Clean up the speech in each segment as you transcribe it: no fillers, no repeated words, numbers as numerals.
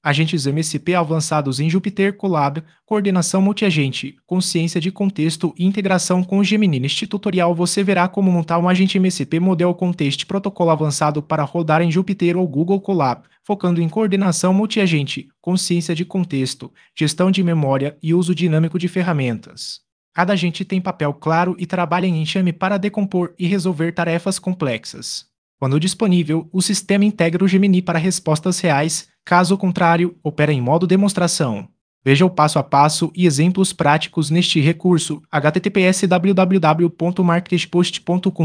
Agentes MCP avançados em Jupyter Colab, coordenação multiagente, consciência de contexto e integração com o Gemini. Neste tutorial você verá como montar um agente MCP Model Context protocolo avançado para rodar em Jupyter ou Google Colab, focando em coordenação multiagente, consciência de contexto, gestão de memória e uso dinâmico de ferramentas. Cada agente tem papel claro e trabalha em enxame para decompor e resolver tarefas complexas. Quando disponível, o sistema integra o Gemini para respostas reais, caso contrário, opera em modo demonstração. Veja o passo a passo e exemplos práticos neste recurso. https www.marketpost.com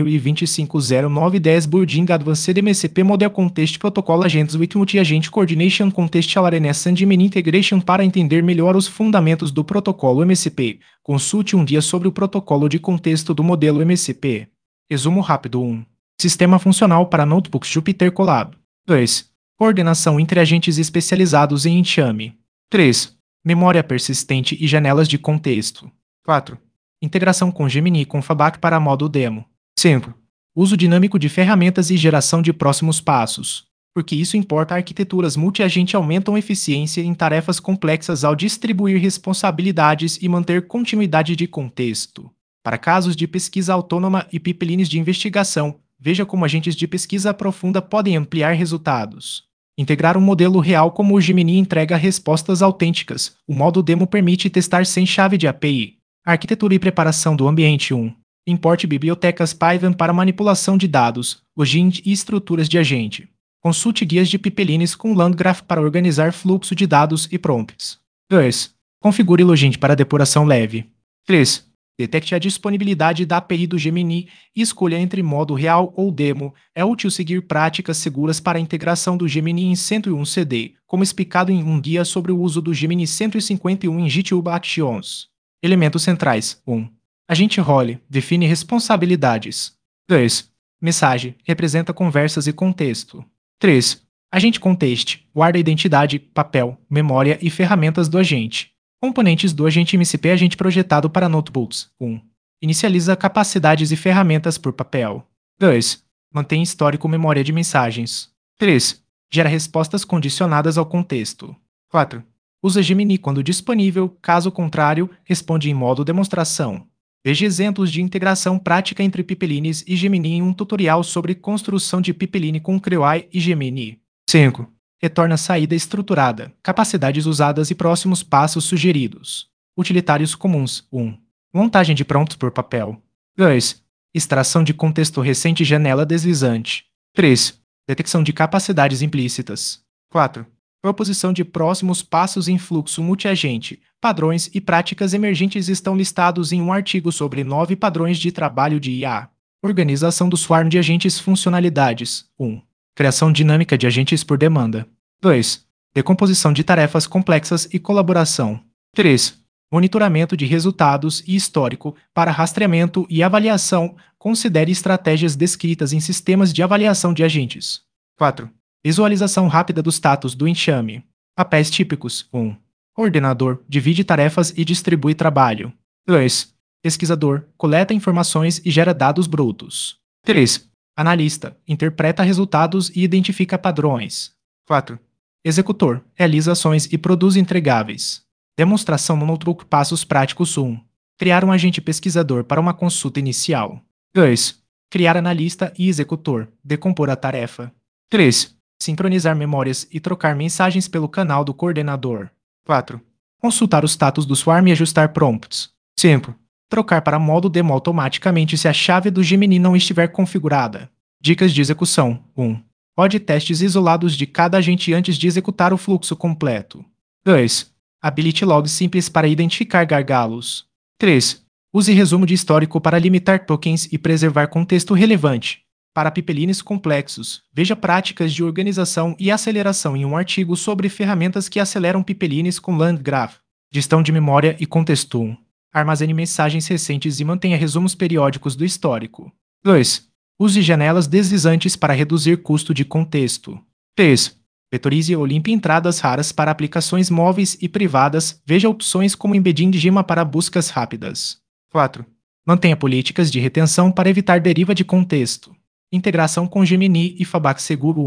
2025-0910 Building Advanced MCP Model Context Protocol Agents with Multi-Agent Coordination Contextual RNS and Gemini Integration. Para entender melhor os fundamentos do protocolo MCP, consulte um guia sobre o protocolo de contexto do modelo MCP. Resumo rápido 1. Sistema funcional para notebooks Jupyter Colab. 2. Coordenação entre agentes especializados em enxame. 3. Memória persistente e janelas de contexto. 4. Integração com Gemini com Fabac para modo demo. 5. Uso dinâmico de ferramentas e geração de próximos passos. Porque isso importa, arquiteturas multi-agente aumentam eficiência em tarefas complexas ao distribuir responsabilidades e manter continuidade de contexto. Para casos de pesquisa autônoma e pipelines de investigação, veja como agentes de pesquisa profunda podem ampliar resultados. Integrar um modelo real como o Gemini entrega respostas autênticas. O modo demo permite testar sem chave de API. Arquitetura e preparação do ambiente 1. Importe bibliotecas Python para manipulação de dados, login e estruturas de agente. Consulte guias de pipelines com LangGraph para organizar fluxo de dados e prompts. 2. Configure login para depuração leve. 3. Detecte a disponibilidade da API do Gemini e escolha entre modo real ou demo. É útil seguir práticas seguras para a integração do Gemini em 101 CD, como explicado em um guia sobre o uso do Gemini 151 em GitHub Actions. Elementos centrais. 1. Agente role define responsabilidades. 2. Mensagem representa conversas e contexto. 3. Agente context guarda identidade, papel, memória e ferramentas do agente. Componentes do agente MCP agente projetado para notebooks. 1. Inicializa capacidades e ferramentas por papel. 2. Mantém histórico memória de mensagens. 3. Gera respostas condicionadas ao contexto. 4. Usa Gemini quando disponível, caso contrário, responde em modo demonstração. Veja exemplos de integração prática entre pipelines e Gemini em um tutorial sobre construção de pipeline com CrewEye e Gemini. 5. Retorna saída estruturada, capacidades usadas e próximos passos sugeridos. Utilitários comuns. 1. Montagem de prompts por papel. 2. Extração de contexto recente e janela deslizante. 3. Detecção de capacidades implícitas. 4. Proposição de próximos passos em fluxo multiagente. Padrões e práticas emergentes estão listados em um artigo sobre 9 padrões de trabalho de IA. Organização do swarm de agentes funcionalidades. 1. Criação dinâmica de agentes por demanda. 2. Decomposição de tarefas complexas e colaboração. 3. Monitoramento de resultados e histórico para rastreamento e avaliação. Considere estratégias descritas em sistemas de avaliação de agentes. 4. Visualização rápida do status do enxame. Papéis típicos. 1. Coordenador divide tarefas e distribui trabalho. 2. Pesquisador coleta informações e gera dados brutos. 3. Analista interpreta resultados e identifica padrões. 4. Executor realiza ações e produz entregáveis. Demonstração no notebook. Passos práticos. 1. Criar um agente pesquisador para uma consulta inicial. 2. Criar analista e executor. Decompor a tarefa. 3. Sincronizar memórias e trocar mensagens pelo canal do coordenador. 4. Consultar o status do swarm e ajustar prompts. 5. Trocar para modo demo automaticamente se a chave do Gemini não estiver configurada. Dicas de execução. 1. Rode testes isolados de cada agente antes de executar o fluxo completo. 2. Habilite logs simples para identificar gargalos. 3. Use resumo de histórico para limitar tokens e preservar contexto relevante. Para pipelines complexos, veja práticas de organização e aceleração em um artigo sobre ferramentas que aceleram pipelines com LangGraph. Gestão de memória e contexto. 1. Armazene mensagens recentes e mantenha resumos periódicos do histórico. 2. Use janelas deslizantes para reduzir custo de contexto. 3. Vetorize ou limpe entradas raras para aplicações móveis e privadas. Veja opções como embedding de Gema para buscas rápidas. 4. Mantenha políticas de retenção para evitar deriva de contexto. Integração com Gemini e Fabac Seguro 1.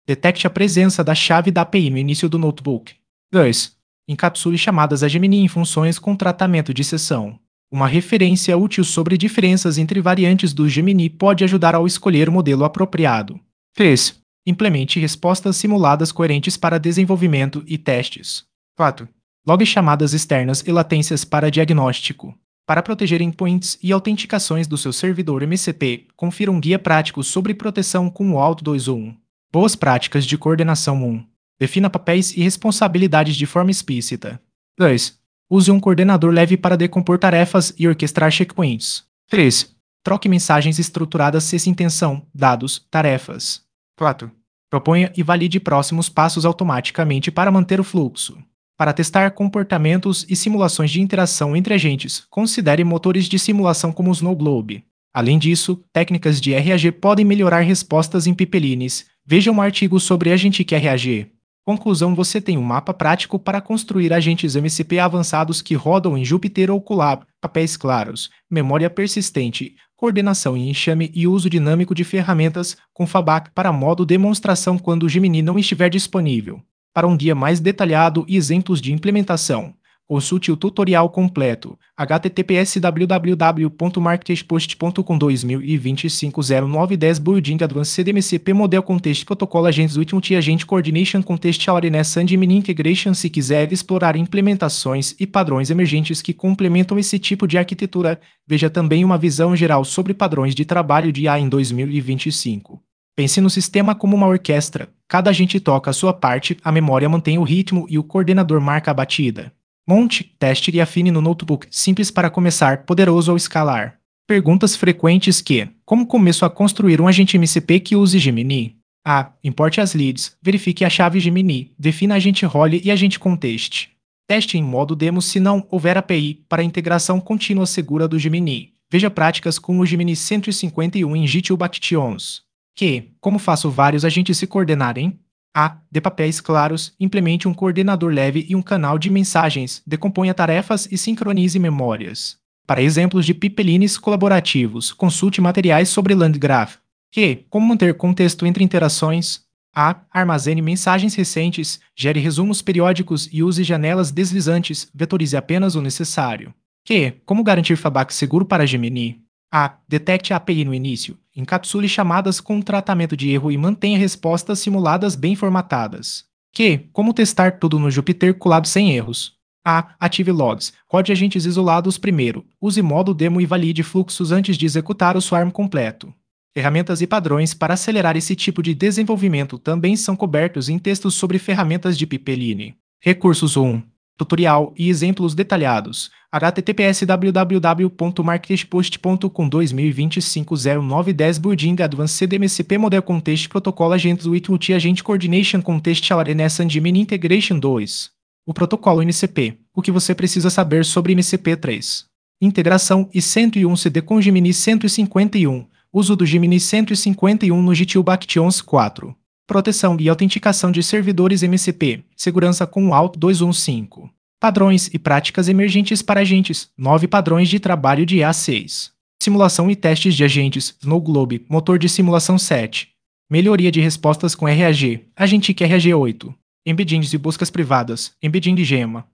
Detecte a presença da chave da API no início do notebook. 2. Encapsule chamadas a Gemini em funções com tratamento de sessão. Uma referência útil sobre diferenças entre variantes do Gemini pode ajudar ao escolher o modelo apropriado. 3. Implemente respostas simuladas coerentes para desenvolvimento e testes. 4. Logue chamadas externas e latências para diagnóstico. Para proteger endpoints e autenticações do seu servidor MCP, confira um guia prático sobre proteção com o Auth 2.1. Boas práticas de coordenação 1. Defina papéis e responsabilidades de forma explícita. 2. Use um coordenador leve para decompor tarefas e orquestrar checkpoints. 3. Troque mensagens estruturadas sem intenção, dados, tarefas. 4. Proponha e valide próximos passos automaticamente para manter o fluxo. Para testar comportamentos e simulações de interação entre agentes, considere motores de simulação como o Snowglobe. Além disso, técnicas de RAG podem melhorar respostas em pipelines. Veja um artigo sobre Agentic RAG. Conclusão: você tem um mapa prático para construir agentes MCP avançados que rodam em Jupyter ou Colab, papéis claros, memória persistente, coordenação em enxame e uso dinâmico de ferramentas, com Fallback para modo demonstração quando o Gemini não estiver disponível. Para um guia mais detalhado e exemplos de implementação, consulte o tutorial completo. https://www.marketpost.com 2025-0910 Building Advanced MCP Model Context Protocol Agents Ultimate Agent Coordination Context Awareness and Gemini Integration. Se quiser explorar implementações e padrões emergentes que complementam esse tipo de arquitetura, veja também uma visão geral sobre padrões de trabalho de IA em 2025. Pense no sistema como uma orquestra. Cada agente toca a sua parte, a memória mantém o ritmo e o coordenador marca a batida. Monte, teste e afine no notebook, simples para começar, poderoso ao escalar. Perguntas frequentes que: como começo a construir um agente MCP que use Gemini? A. Importe as leads, verifique a chave Gemini, defina agente role e agente contest. Teste em modo demo se não houver API para a integração contínua segura do Gemini. Veja práticas com o Gemini 151 em GitHub Actions. Q. Como faço vários agentes se coordenarem? A. Dê papéis claros, implemente um coordenador leve e um canal de mensagens, decomponha tarefas e sincronize memórias. Para exemplos de pipelines colaborativos, consulte materiais sobre LandGraph. Q. Como manter contexto entre interações? A. Armazene mensagens recentes, gere resumos periódicos e use janelas deslizantes, vetorize apenas o necessário. Q. Como garantir fallback seguro para Gemini? A. Detecte a API no início, encapsule chamadas com tratamento de erro e mantenha respostas simuladas bem formatadas. Q. Como testar tudo no Jupyter Colab sem erros? A. Ative logs, rode agentes isolados primeiro, use modo demo e valide fluxos antes de executar o swarm completo. Ferramentas e padrões para acelerar esse tipo de desenvolvimento também são cobertos em textos sobre ferramentas de pipeline. Recursos 1. Tutorial e exemplos detalhados. https://www.marketpost.com 2025-0910 Building Advanced MCP Model Context Protocol Agents with Multi-Agent Coordination Context Awareness and Gemini Integration 2. O protocolo MCP. O que você precisa saber sobre MCP 3. Integração e 101 CD com Gemini 151. Uso do Gemini 151 no GitHub Actions 4. Proteção e autenticação de servidores MCP, segurança com o Auth 2.1.5. Padrões e práticas emergentes para agentes, 9 padrões de trabalho de IA6. Simulação e testes de agentes, Snowglobe, motor de simulação 7. Melhoria de respostas com RAG, Agentic RAG 8. Embeddings e buscas privadas, Embedding de Gemma.